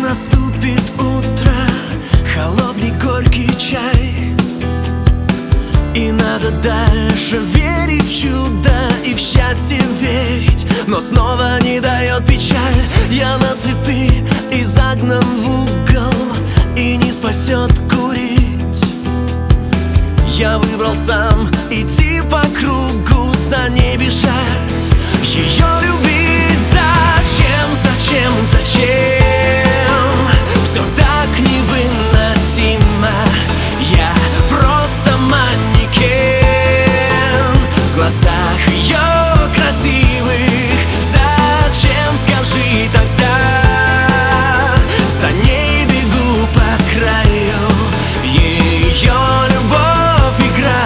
наступит утро, холодный горький чай, и надо дальше верить в чудо и в счастье верить, но снова не дает печаль. Я на цепи и загнан в угол, и не спасет курить. Я выбрал сам идти по кругу, за ней бежать, ее любить. Зачем, все так невыносимо. Я просто манекен в глазах ее красивых. Зачем, скажи тогда, за ней бегу по краю. Ее любовь игра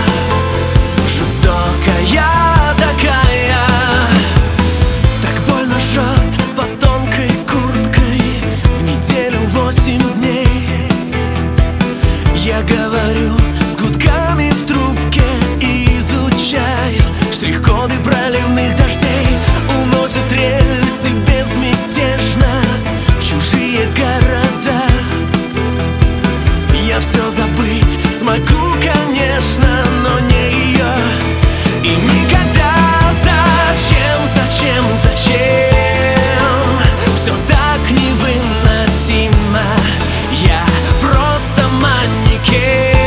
жестокая такая, так больно жжет под тонкой курткой в неделю 8 дней. Я говорю с гудками в трубке и изучаю штрих-коды проливных дождей. Уносят рельсы безмятежно в чужие города. Я все забыть смогу, конечно, но не ее и никогда. Зачем, все так невыносимо. Я просто манекен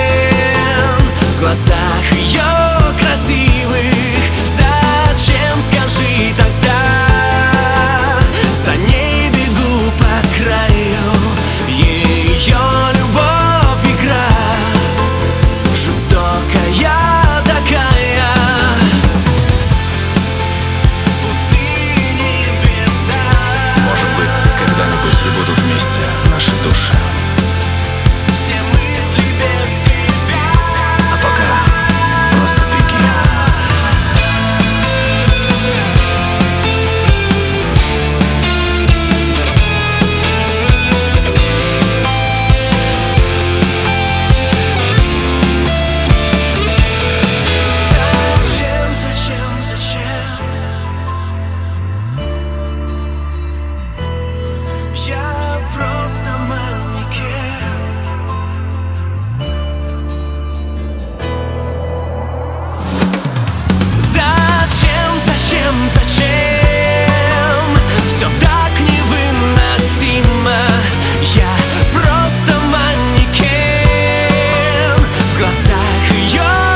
в глазах ее красивых. Зачем, скажи тогда, за ней бегу по краю. Ее любовь игра жестокая такая. Пустые небеса. Может быть, когда-нибудь и будут вместе наши души. Все мысли без тебя. А пока просто беги. Зачем? Я просто манекен. Зачем? Все так невыносимо. Я просто манекен в глазах ее